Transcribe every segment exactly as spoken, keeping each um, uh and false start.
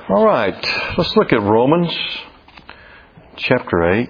All right, let's look at Romans chapter eight.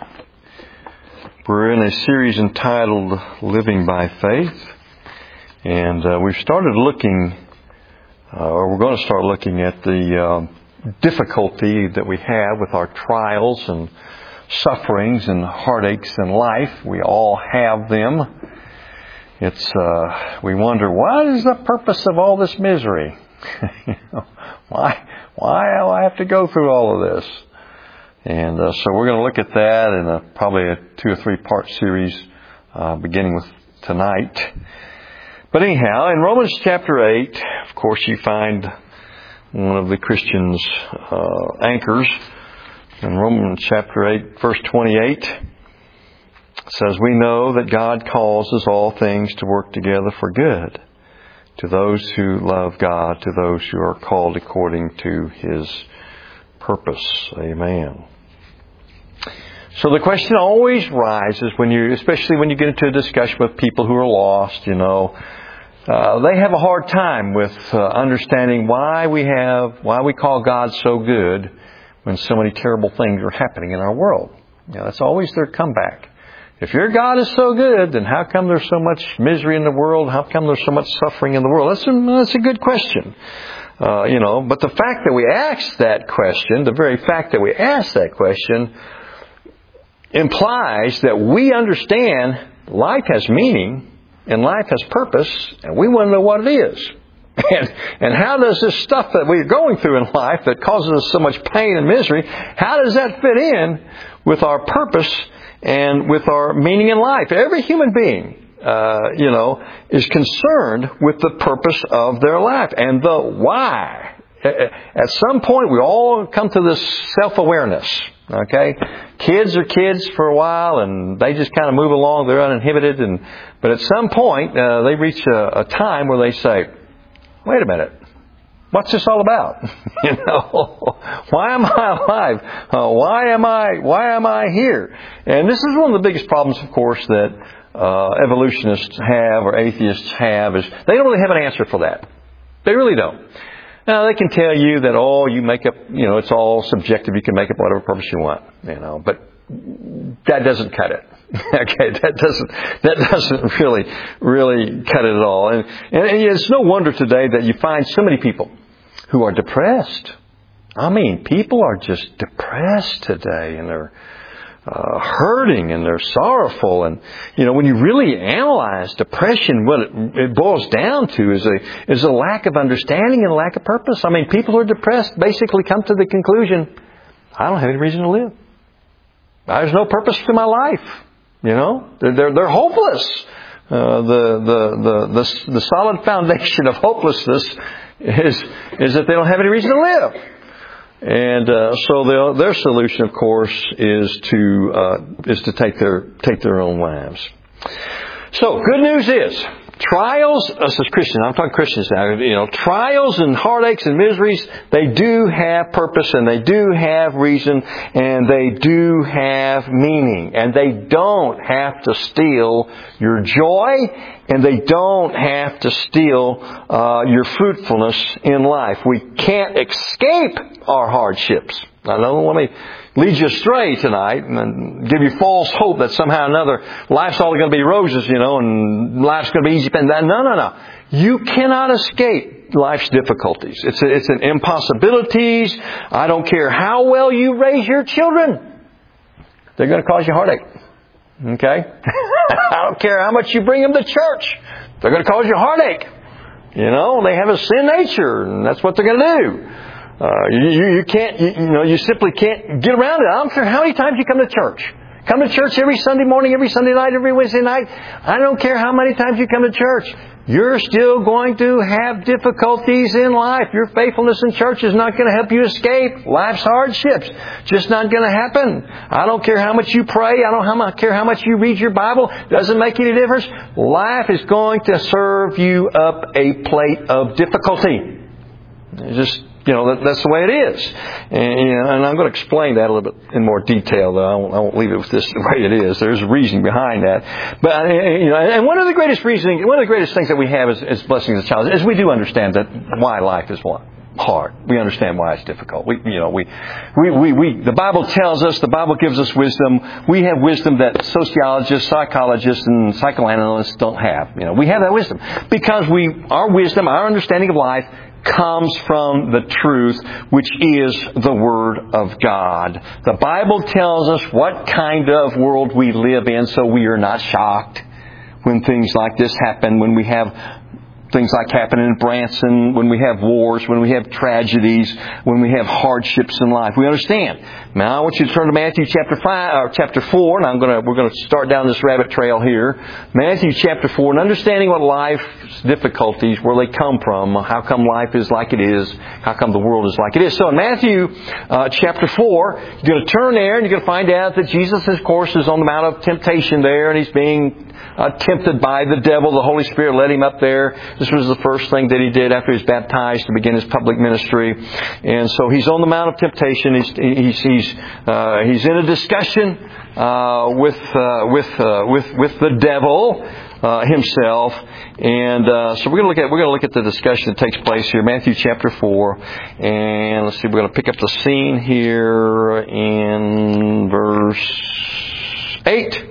We're in a series entitled Living by Faith. And uh, we've started looking, uh, or we're going to start looking at the uh, difficulty that we have with our trials and sufferings and heartaches in life. We all have them. It's uh, we wonder, what is the purpose of all this misery? you know, why why do I have to go through all of this? And uh, so we're going to look at that in a, probably a two or three part series, uh, beginning with tonight. But anyhow, in Romans chapter eight, of course, you find one of the Christians' uh, anchors. In Romans chapter eight, verse twenty-eight, it says, "We know that God causes all things to work together for good, to those who love God, to those who are called according to His purpose." Amen. So the question always rises when you, especially when you get into a discussion with people who are lost, you know, uh, they have a hard time with uh, understanding why we have, why we call God so good when so many terrible things are happening in our world. You know, that's always their comeback. If your God is so good, then how come there's so much misery in the world? How come there's so much suffering in the world? That's a, that's a good question. Uh, you know, but the fact that we ask that question, the very fact that we ask that question, implies that we understand life has meaning and life has purpose, and we want to know what it is. And, and how does this stuff that we're going through in life that causes us so much pain and misery, how does that fit in with our purpose and with our meaning in life? Every human being, uh, you know, is concerned with the purpose of their life and the why. At some point, we all come to this self-awareness. Okay, kids are kids for a while, and they just kind of move along. They're uninhibited, and but at some point, uh, they reach a, a time where they say, "Wait a minute, what's this all about? you know, why am I alive? Uh, why am I? Why am I here?" And this is one of the biggest problems, of course, that uh, evolutionists have or atheists have is they don't really have an answer for that. They really don't. Now, they can tell you that, oh, you make up, you know, it's all subjective. You can make up whatever purpose you want, you know, but that doesn't cut it. Okay, that doesn't, that doesn't really, really cut it at all. And, and, and it's no wonder today that you find so many people who are depressed. I mean, people are just depressed today, and they're Uh, hurting and they're sorrowful. And, you know, when you really analyze depression, what it, it boils down to is a, is a lack of understanding and a lack of purpose. I mean, people who are depressed basically come to the conclusion, I don't have any reason to live. There's no purpose to my life. You know, they're, they're, they're hopeless. Uh, the, the, the, the, the solid foundation of hopelessness is, is that they don't have any reason to live. And uh, so the, their solution, of course, is to uh, is to take their take their own lives. So, good news is trials. Us as Christians, I'm talking Christians now. You know, trials and heartaches and miseries, they do have purpose and they do have reason and they do have meaning, and they don't have to steal your joy, and they don't have to steal uh, your fruitfulness in life. We can't escape our hardships. I don't let me lead you astray tonight and give you false hope that somehow or another life's all going to be roses, you know, and life's going to be easy. No, no, no. You cannot escape life's difficulties. It's a, it's an impossibilities. I don't care how well you raise your children. They're going to cause you heartache. Okay? I don't care how much you bring them to church. They're going to cause you heartache. You know, they have a sin nature, and that's what they're going to do. Uh, you, you, you can't, you, you know, you simply can't get around it. I don't care how many times you come to church. Come to church every Sunday morning, every Sunday night, every Wednesday night. I don't care how many times you come to church. You're still going to have difficulties in life. Your faithfulness in church is not going to help you escape life's hardships. Just not going to happen. I don't care how much you pray. I don't care how much you read your Bible. Doesn't make any difference. Life is going to serve you up a plate of difficulty. It's just, you know, that, that's the way it is. And, you know, and I'm going to explain that a little bit in more detail, though. I won't, I won't leave it with this the way it is. There's a reason behind that. But, you know, and one of the greatest reasons, one of the greatest things that we have as, as blessings as challenges is we do understand that why life is what. hard. We understand why it's difficult. We, you know, we, we, we, we, the Bible tells us, the Bible gives us wisdom. We have wisdom that sociologists, psychologists, and psychoanalysts don't have. You know, we have that wisdom because we, our wisdom, our understanding of life comes from the truth, which is the Word of God. The Bible tells us what kind of world we live in, so we are not shocked when things like this happen, when we have things like happening in Branson, when we have wars, when we have tragedies, when we have hardships in life. We understand. Now I want you to turn to Matthew chapter five or chapter four, and I'm gonna we're gonna start down this rabbit trail here. Matthew chapter four, and understanding what life's difficulties, where they come from, how come life is like it is, how come the world is like it is. So in Matthew uh, chapter four, you're gonna turn there and you're gonna find out that Jesus, of course, is on the Mount of Temptation there, and he's being Uh, tempted by the devil. The Holy Spirit led him up there. This was the first thing that he did after he was baptized to begin his public ministry. And so he's on the Mount of Temptation. He's he's he's, uh, he's in a discussion uh, with uh, with uh, with with the devil uh, himself. And uh, so we're going to look at we're going to look at the discussion that takes place here, Matthew chapter four. And let's see, we're going to pick up the scene here in verse eight.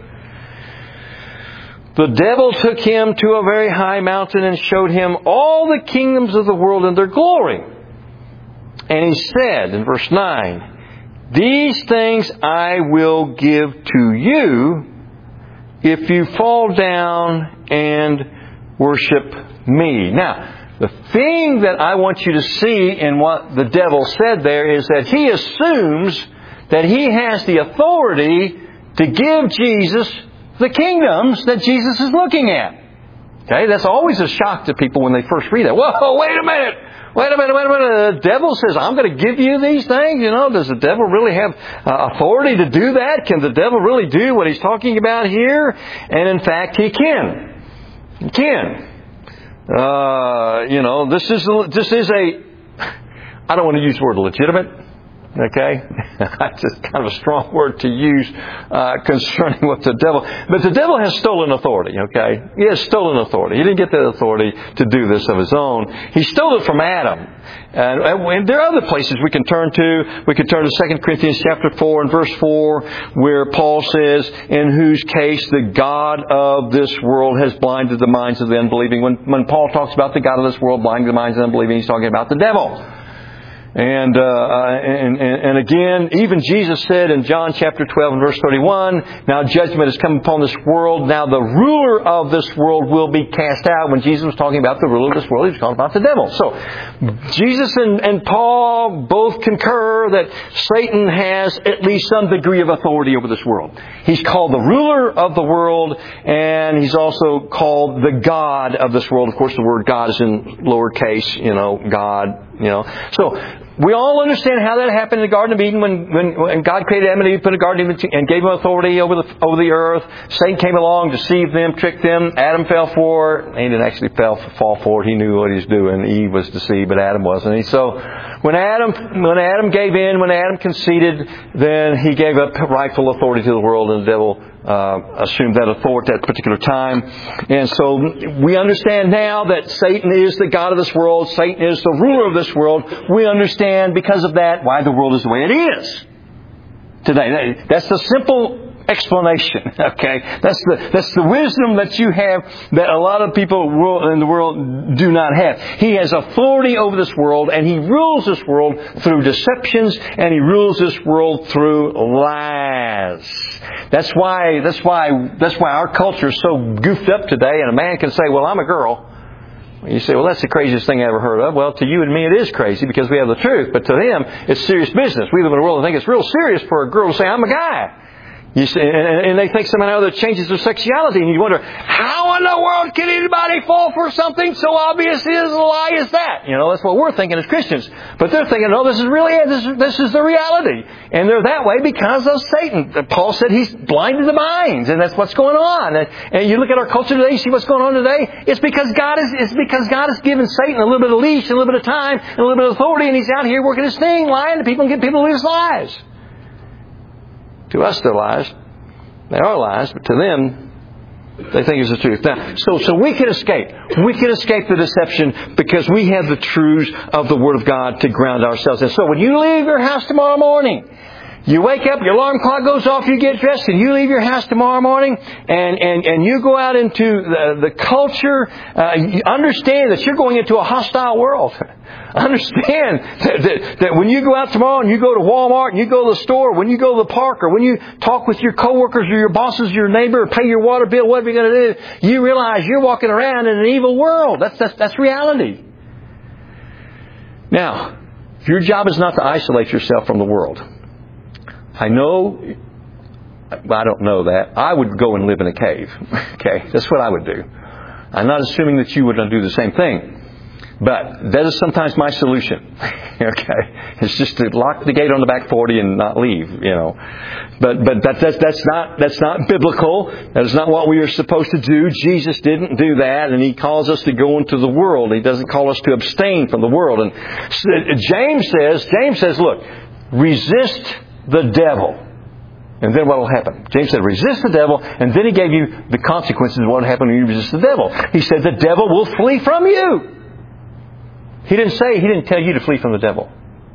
The devil took him to a very high mountain and showed him all the kingdoms of the world and their glory. And he said in verse nine, "These things I will give to you if you fall down and worship me." Now, the thing that I want you to see in what the devil said there is that he assumes that he has the authority to give Jesus the kingdoms that Jesus is looking at. Okay, that's always a shock to people when they first read that. Whoa, wait a minute! Wait a minute, wait a minute. The devil says, I'm going to give you these things? You know, does the devil really have uh, authority to do that? Can the devil really do what he's talking about here? And in fact, he can. He can. Uh, you know, this is, this is a, I don't want to use the word legitimate. Okay? That's just kind of a strong word to use uh, concerning what the devil... But the devil has stolen authority, okay? He has stolen authority. He didn't get the authority to do this of his own. He stole it from Adam. And, and there are other places we can turn to. We can turn to Second Corinthians chapter four and verse four, where Paul says, "In whose case the God of this world has blinded the minds of the unbelieving." When, when Paul talks about the God of this world blinding the minds of the unbelieving, he's talking about the devil. And, uh, and, and again, even Jesus said in John chapter twelve and verse thirty-one, "Now judgment has come upon this world. Now the ruler of this world will be cast out." When Jesus was talking about the ruler of this world, he was talking about the devil. So, Jesus and, and Paul both concur that Satan has at least some degree of authority over this world. He's called the ruler of the world, and he's also called the God of this world. Of course, the word God is in lowercase, you know, God. You know, so we all understand how that happened in the Garden of Eden when, when, when God created Adam and Eve, put a garden and gave them authority over the over the earth. Satan came along, deceived them, tricked them. Adam fell for it. He didn't actually fell, fall for it. He knew what he was doing. Eve was deceived, but Adam wasn't. And so when Adam when Adam gave in, when Adam conceded, then he gave up rightful authority to the world, and the devil Uh, assumed that authority at that particular time. And so we understand now that Satan is the God of this world. Satan is the ruler of this world. We understand because of that why the world is the way it is today. That's the simple explanation. Okay, that's the that's the wisdom that you have that a lot of people in the world do not have. He has authority over this world, and he rules this world through deceptions, and he rules this world through lies. That's why that's why that's why our culture is so goofed up today. And a man can say, "Well, I'm a girl." You say, "Well, that's the craziest thing I ever heard of." Well, to you and me, it is crazy because we have the truth. But to them, it's serious business. We live in a world that think it's real serious for a girl to say, "I'm a guy." You see, and, and they think somehow that changes their sexuality, and you wonder, how in the world can anybody fall for something so obvious as a lie as that? You know, that's what we're thinking as Christians. But they're thinking, no, this is really it. This is, this is the reality. And they're that way because of Satan. Paul said he's blinded the minds, and that's what's going on. And, and you look at our culture today, you see what's going on today. It's because God is, it's because God has given Satan a little bit of leash, a little bit of time, and a little bit of authority, and he's out here working his thing, lying to people and getting people to lose lives. To us, they're lies. They are lies, but to them, They think it's the truth. Now, so, so we can escape. We can escape the deception because we have the truths of the Word of God to ground ourselves in. So when you leave your house tomorrow morning, you wake up, your alarm clock goes off, you get dressed, and you leave your house tomorrow morning, and, and, and you go out into the, the culture. Uh, you understand that you're going into a hostile world. Understand that, that, that when you go out tomorrow and you go to Walmart and you go to the store, when you go to the park, or when you talk with your coworkers or your bosses, your neighbor, or pay your water bill, whatever you're going to do, you realize you're walking around in an evil world. That's, that's, that's reality. Now, your job is not to isolate yourself from the world. I know, I don't know that. I would go and live in a cave. Okay, that's what I would do. I'm not assuming that you would do the same thing. But that is sometimes my solution. Okay, it's just to lock the gate on the back forty and not leave. You know, but but that, that that's not that's not biblical. That is not what we are supposed to do. Jesus didn't do that, and He calls us to go into the world. He doesn't call us to abstain from the world. And James says, James says, look, resist the devil. And then what will happen? James said, resist the devil. And then he gave you the consequences of what will happen when you resist the devil. He said, the devil will flee from you. He didn't say, he didn't tell you to flee from the devil.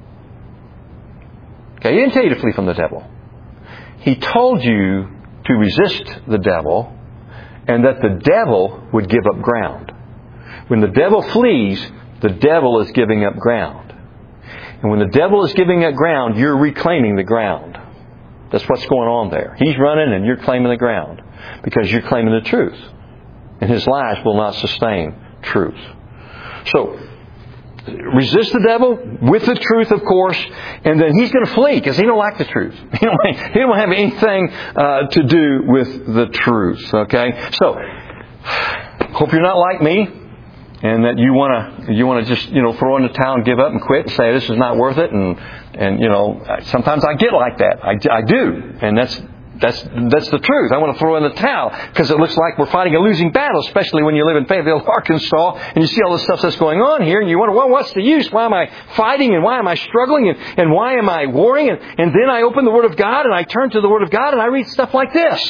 Okay, he didn't tell you to flee from the devil. He told you to resist the devil and that the devil would give up ground. When the devil flees, the devil is giving up ground. And when the devil is giving up ground, you're reclaiming the ground. That's what's going on there. He's running and you're claiming the ground because you're claiming the truth. And his lies will not sustain truth. So, resist the devil with the truth, of course, and then he's going to flee because he don't like the truth. He don't, he don't have anything uh, to do with the truth. Okay? So, hope you're not like me. And that you want to you want to just you know throw in the towel and give up and quit and say this is not worth it, and and you know sometimes I get like that. I, I do, and that's that's that's the truth. I want to throw in the towel because it looks like we're fighting a losing battle, especially when you live in Fayetteville, Arkansas, and you see all the stuff that's going on here, and you wonder, well, what's the use? Why am I fighting, and why am I struggling, and, and why am I warring? And, and then I open the Word of God and I turn to the Word of God and I read stuff like this.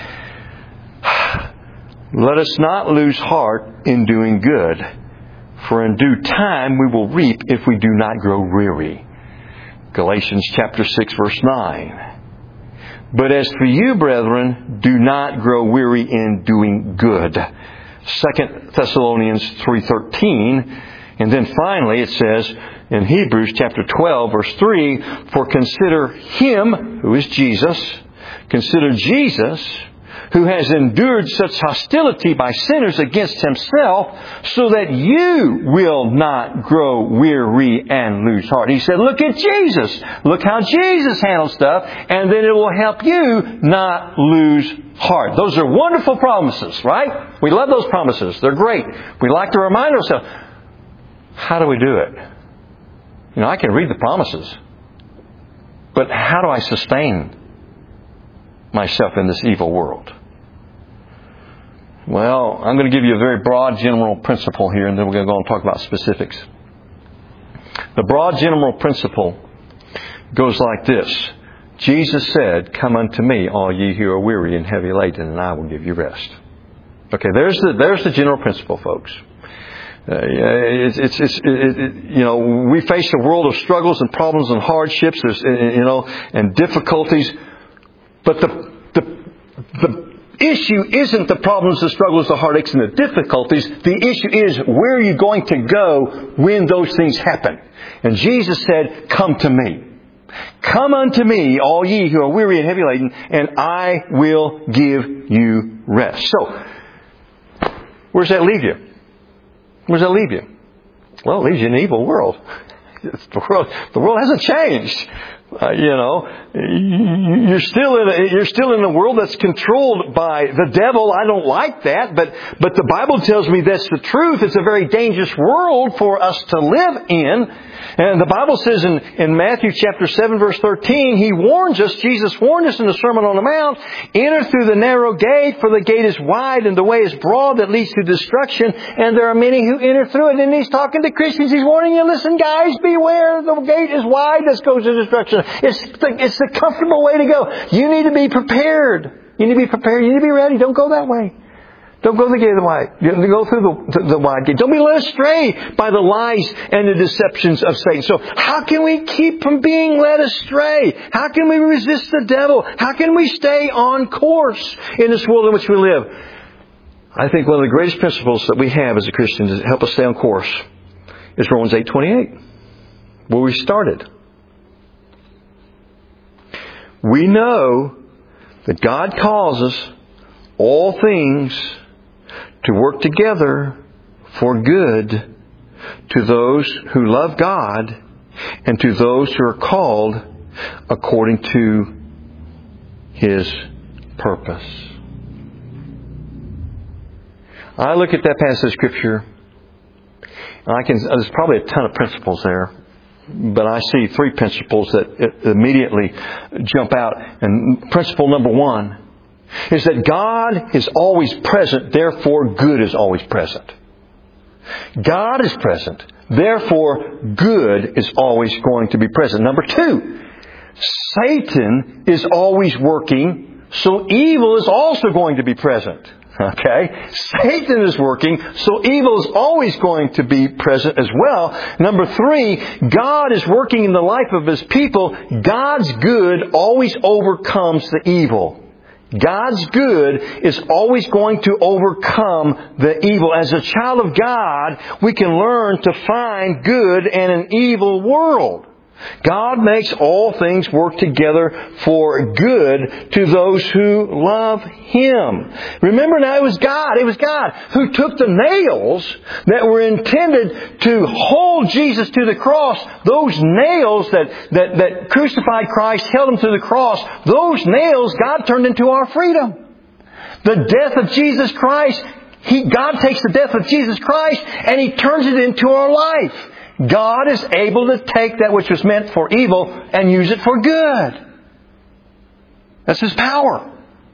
Let us not lose heart in doing good, for in due time we will reap if we do not grow weary. Galatians chapter six, verse nine. But as for you, brethren, do not grow weary in doing good. Second Thessalonians three thirteen. And then finally it says in Hebrews chapter twelve, verse three, for consider Him, who is Jesus, consider Jesus, who has endured such hostility by sinners against Himself, so that you will not grow weary and lose heart. He said, look at Jesus. Look how Jesus handles stuff, and then it will help you not lose heart. Those are wonderful promises, right? We love those promises. They're great. We like to remind ourselves. How do we do it? You know, I can read the promises, but how do I sustain myself in this evil world? Well, I'm going to give you a very broad general principle here, and then we're going to go and talk about specifics. The broad general principle goes like this. Jesus said, come unto me, all ye who are weary and heavy laden, and I will give you rest. Okay, there's the, there's the general principle, folks. Uh, it's, it's, it's, it, it, you know, we face a world of struggles and problems and hardships, there's, you know, and difficulties. But the, the, the issue isn't the problems, the struggles, the heartaches, and the difficulties. The issue is, where are you going to go when those things happen? And Jesus said, come to me. Come unto me, all ye who are weary and heavy laden, and I will give you rest. So, where does that leave you? Where does that leave you? Well, it leaves you in an evil world. The world, the world hasn't changed. Uh, you know, you're still in a, you're still in a world that's controlled by the devil. I don't like that, but but the Bible tells me that's the truth. It's a very dangerous world for us to live in. And the Bible says in, in Matthew chapter seven, verse thirteen, He warns us, Jesus warned us in the Sermon on the Mount, enter through the narrow gate, for the gate is wide and the way is broad that leads to destruction, and there are many who enter through it. And He's talking to Christians. He's warning you, listen guys, beware, the gate is wide, this goes to destruction. It's the, it's the comfortable way to go. You need to be prepared. You need to be prepared. You need to be ready. Don't go that way. Don't go through the gate of the wide. Go through the, the, the wide gate. Don't be led astray by the lies and the deceptions of Satan. So how can we keep from being led astray? How can we resist the devil? How can we stay on course in this world in which we live? I think one of the greatest principles that we have as a Christian to help us stay on course is Romans eight twenty-eight, where we started. We know that God causes all things to work together for good to those who love God and to those who are called according to His purpose. I look at that passage of Scripture, and I can, there's probably a ton of principles there, but I see three principles that immediately jump out. And principle number one is that God is always present, therefore good is always present. God is present, therefore good is always going to be present. Number two, Satan is always working, so evil is also going to be present. Okay? Satan is working, so evil is always going to be present as well. Number three, God is working in the life of His people. God's good always overcomes the evil. God's good is always going to overcome the evil. As a child of God, we can learn to find good in an evil world. God makes all things work together for good to those who love Him. Remember now, it was God, it was God who took the nails that were intended to hold Jesus to the cross. Those nails that, that, that crucified Christ, held Him to the cross, those nails God turned into our freedom. The death of Jesus Christ, He, God takes the death of Jesus Christ and He turns it into our life. God is able to take that which was meant for evil and use it for good. That's His power.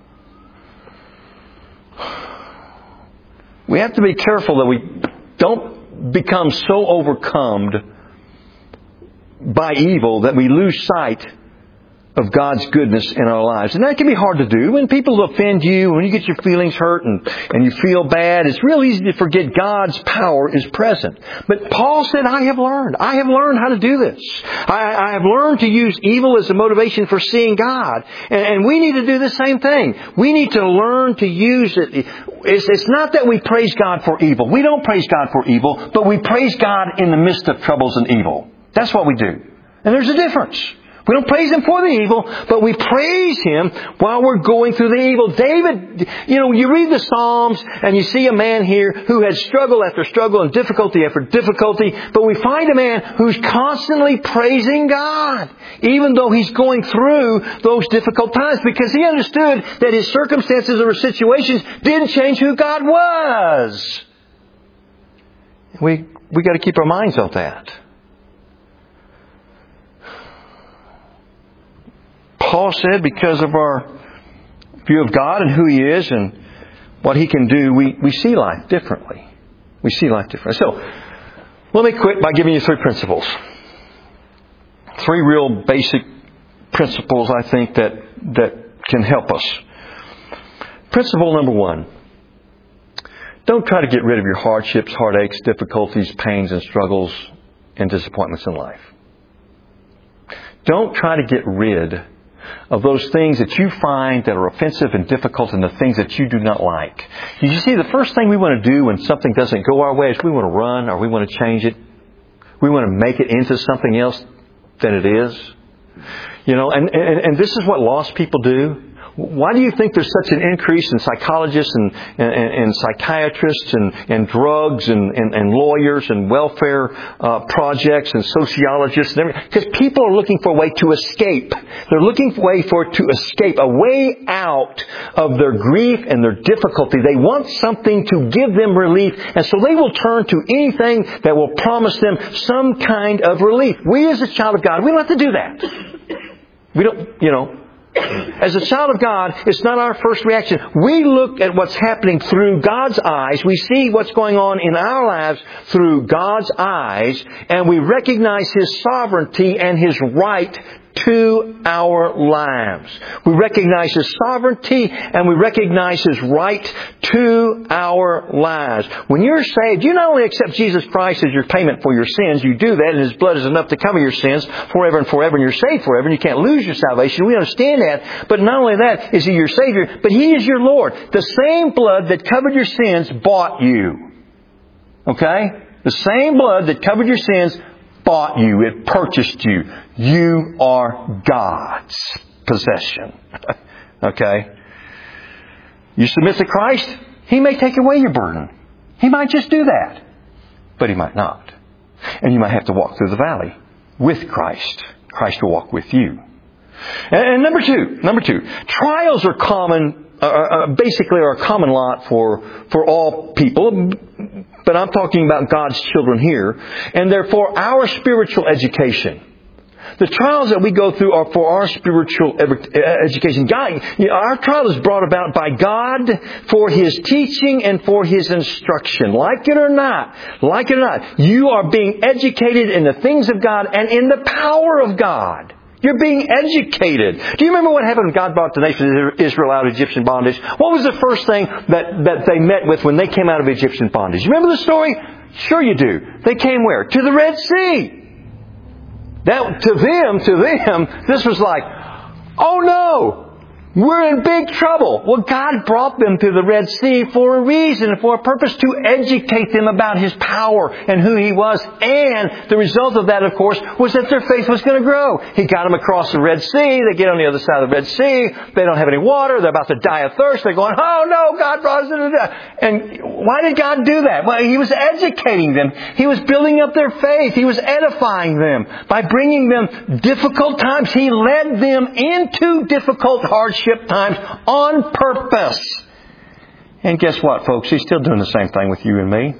We have to be careful that we don't become so overcome by evil that we lose sight of God's goodness in our lives. And that can be hard to do. When people offend you, when you get your feelings hurt and, and you feel bad, it's real easy to forget God's power is present. But Paul said, I have learned. I have learned how to do this. I, I have learned to use evil as a motivation for seeing God. And, and we need to do the same thing. We need to learn to use it. It's, it's not that we praise God for evil. We don't praise God for evil, but we praise God in the midst of troubles and evil. That's what we do. And there's a difference. We don't praise Him for the evil, but we praise Him while we're going through the evil. David, you know, you read the Psalms and you see a man here who had struggle after struggle and difficulty after difficulty, but we find a man who's constantly praising God, even though he's going through those difficult times, because he understood that his circumstances or situations didn't change who God was. We, we got to keep our minds on that. Paul said because of our view of God and who He is and what He can do, we, we see life differently. We see life differently. So, let me quit by giving you three principles. Three real basic principles, I think, that, that can help us. Principle number one. Don't try to get rid of your hardships, heartaches, difficulties, pains, and struggles and disappointments in life. Don't try to get rid of those things that you find that are offensive and difficult and the things that you do not like. You see, the first thing we want to do when something doesn't go our way is we want to run or we want to change it. We want to make it into something else than it is. You know, and, and, and this is what lost people do. Why do you think there's such an increase in psychologists and, and, and psychiatrists and, and drugs and, and, and lawyers and welfare uh, projects and sociologists and everything? Because people are looking for a way to escape. They're looking for a way for to escape, a way out of their grief and their difficulty. They want something to give them relief, and so they will turn to anything that will promise them some kind of relief. We as a child of God, we don't have to do that. We don't, you know. As a child of God, it's not our first reaction. We look at what's happening through God's eyes. We see what's going on in our lives through God's eyes. And we recognize His sovereignty and His right to our lives. We recognize His sovereignty and we recognize His right to our lives. When you're saved, you not only accept Jesus Christ as your payment for your sins, you do that and His blood is enough to cover your sins forever and forever and you're saved forever and you can't lose your salvation. We understand that. But not only that is He your Savior, but He is your Lord. The same blood that covered your sins bought you. Okay? The same blood that covered your sins bought you. It purchased you. You are God's possession. Okay? You submit to Christ, He may take away your burden. He might just do that. But He might not. And you might have to walk through the valley with Christ. Christ will walk with you. And, and number two, number two, trials are common, uh, uh, basically are a common lot for, for all people. But I'm talking about God's children here. And therefore, our spiritual education. The trials that we go through are for our spiritual education. God, you know, our trial is brought about by God for His teaching and for His instruction. Like it or not, like it or not, you are being educated in the things of God and in the power of God. You're being educated. Do you remember what happened when God brought the nation of Israel out of Egyptian bondage? What was the first thing that, that they met with when they came out of Egyptian bondage? You remember the story? Sure you do. They came where? To the Red Sea. That, to them, to them, this was like, oh no! We're in big trouble. Well, God brought them to the Red Sea for a reason, for a purpose, to educate them about His power and who He was. And the result of that, of course, was that their faith was going to grow. He got them across the Red Sea. They get on the other side of the Red Sea. They don't have any water. They're about to die of thirst. They're going, oh no, God brought us into that. And why did God do that? Well, He was educating them. He was building up their faith. He was edifying them. By bringing them difficult times, He led them into difficult hardships. Times on purpose. And guess what, folks? He's still doing the same thing with you and me.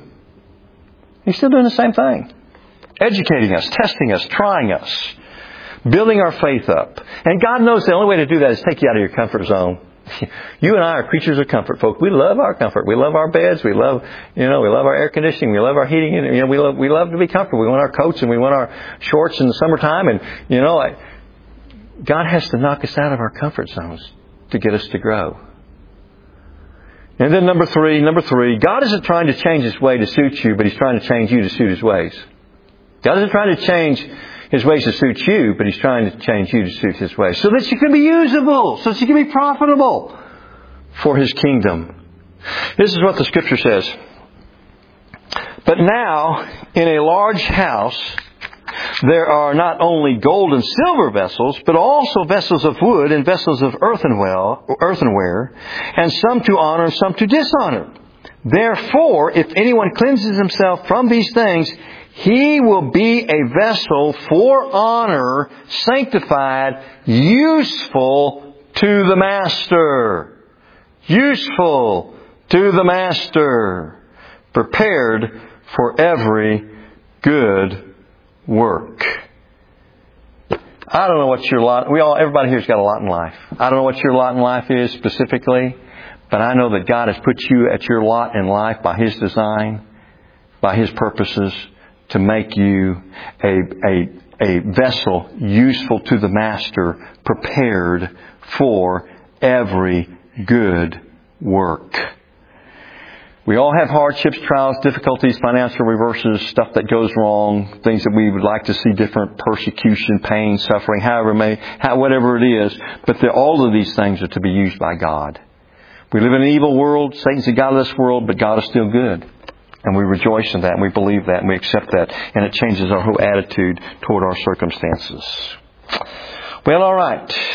He's still doing the same thing. Educating us, testing us, trying us, building our faith up. And God knows the only way to do that is take you out of your comfort zone. You and I are creatures of comfort, folks. We love our comfort. We love our beds. We love, you know, we love our air conditioning. We love our heating. You know, we love, we love to be comfortable. We want our coats and we want our shorts in the summertime. And, you know, I, God has to knock us out of our comfort zones to get us to grow. And then number three, number three, God isn't trying to change His way to suit you, but He's trying to change you to suit His ways. God isn't trying to change His ways to suit you, but He's trying to change you to suit His ways. So that you can be usable, so that you can be profitable for His kingdom. This is what the Scripture says. But now, in a large house, there are not only gold and silver vessels, but also vessels of wood and vessels of earthenware, and some to honor and some to dishonor. Therefore, if anyone cleanses himself from these things, he will be a vessel for honor, sanctified, useful to the master. Useful to the master. Prepared for every good work. I don't know what your lot, we all, everybody here's got a lot in life. I don't know what your lot in life is specifically, but I know that God has put you at your lot in life by His design, by His purposes, to make you a, a, a vessel useful to the Master, prepared for every good work. We all have hardships, trials, difficulties, financial reverses, stuff that goes wrong, things that we would like to see different, persecution, pain, suffering, however may, how, whatever it is. But all of these things are to be used by God. We live in an evil world. Satan's the God of this world, but God is still good. And we rejoice in that, and we believe that, and we accept that. And it changes our whole attitude toward our circumstances. Well, all right.